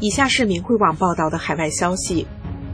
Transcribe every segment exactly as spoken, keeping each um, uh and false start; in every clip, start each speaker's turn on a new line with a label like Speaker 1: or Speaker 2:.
Speaker 1: 以下是明慧网报道的海外消息，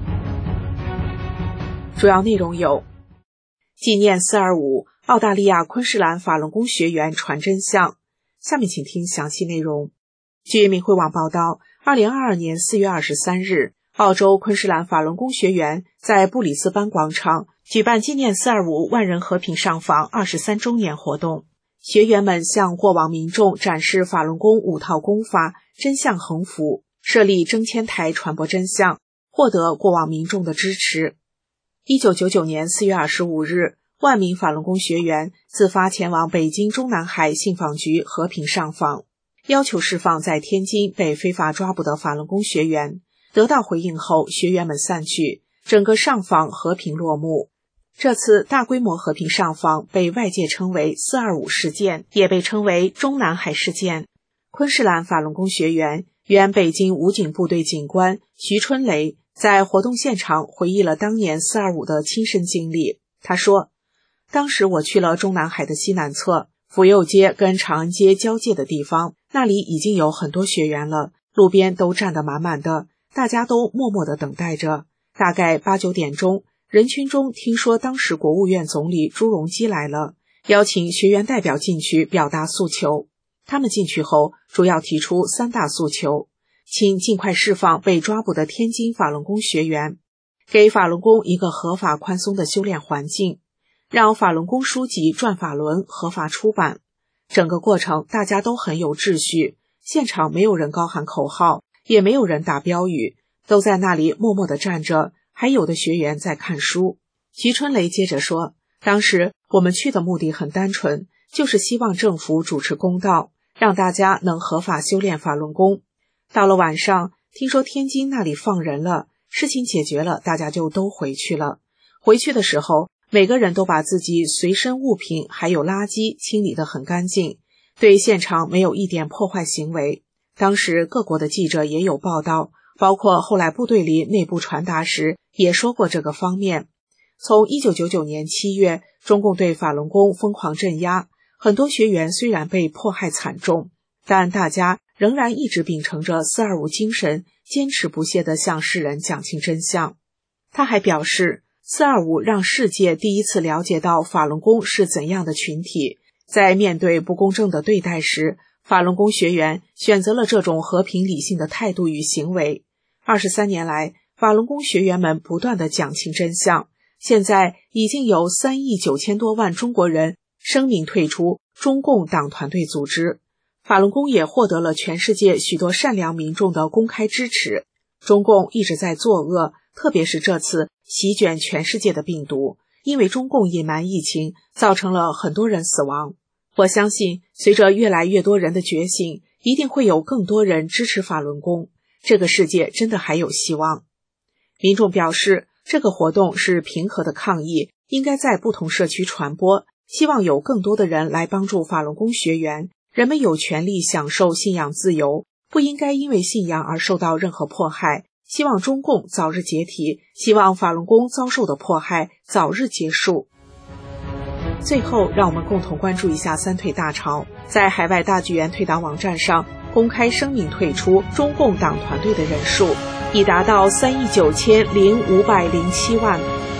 Speaker 1: 主要内容有：纪念四二五，澳大利亚昆士兰法轮功学员传真相。下面请听详细内容。据明慧网报道，二零二二年四月二十三日，澳洲昆士兰法轮功学员在布里斯班广场举办纪念四二五万人和平上访二十三周年活动。学员们向过往民众展示法轮功五套功法，真相横幅，设立征签台传播真相，获得过往民众的支持。一九九九年四月二十五日，万名法轮功学员自发前往北京中南海信访局和平上访，要求释放在天津被非法抓捕的法轮功学员。得到回应后，学员们散去，整个上访和平落幕。这次大规模和平上访被外界称为四二五事件，也被称为中南海事件。昆士兰法轮功学员、原北京武警部队警官徐春雷在活动现场回忆了当年四二五的亲身经历。他说，当时我去了中南海的西南侧，福佑街跟长安街交界的地方，那里已经有很多学员了，路边都站得满满的，大家都默默地等待着。大概八九点钟，人群中听说当时国务院总理朱镕基来了，邀请学员代表进去表达诉求。他们进去后主要提出三大诉求：请尽快释放被抓捕的天津法轮功学员，给法轮功一个合法宽松的修炼环境，让法轮功书籍《转法轮》合法出版。整个过程大家都很有秩序，现场没有人高喊口号，也没有人打标语，都在那里默默地站着，还有的学员在看书。徐春雷接着说，当时我们去的目的很单纯，就是希望政府主持公道，让大家能合法修炼法轮功。到了晚上，听说天津那里放人了，事情解决了，大家就都回去了。回去的时候，每个人都把自己随身物品还有垃圾清理得很干净，对现场没有一点破坏行为。当时各国的记者也有报道，包括后来部队里内部传达时也说过这个方面。从一九九九年七月，中共对法轮功疯狂镇压，很多学员虽然被迫害惨重，但大家仍然一直秉承着四二五精神，坚持不懈地向世人讲清真相。他还表示，四二五让世界第一次了解到法轮功是怎样的群体，在面对不公正的对待时，法轮功学员选择了这种和平理性的态度与行为。二十三年来，法轮功学员们不断地讲清真相，现在已经有三亿九千多万中国人声明退出中共党团队组织。法轮功也获得了全世界许多善良民众的公开支持。中共一直在作恶，特别是这次席卷全世界的病毒，因为中共隐瞒疫情，造成了很多人死亡。我相信，随着越来越多人的觉醒，一定会有更多人支持法轮功，这个世界真的还有希望。民众表示，这个活动是平和的抗议，应该在不同社区传播，希望有更多的人来帮助法轮功学员。人们有权利享受信仰自由，不应该因为信仰而受到任何迫害。希望中共早日解体，希望法轮功遭受的迫害早日结束。最后，让我们共同关注一下三退大潮。在海外大剧院退党网站上公开声明退出中共党团队的人数已达到三亿九千零五百零七万。